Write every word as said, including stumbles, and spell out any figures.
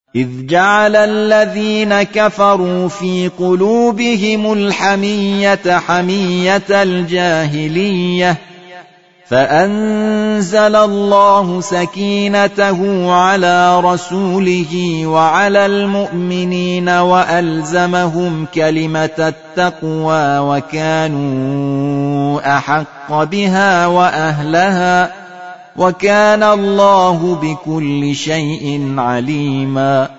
إذ جعل الذين كفروا في قلوبهم الحمية حمية الجاهلية فأنزل الله سكينته على رسوله وعلى المؤمنين وألزمهم كلمة التقوى وكانوا أحق بها وأهلها وكان الله بكل شيء عليما.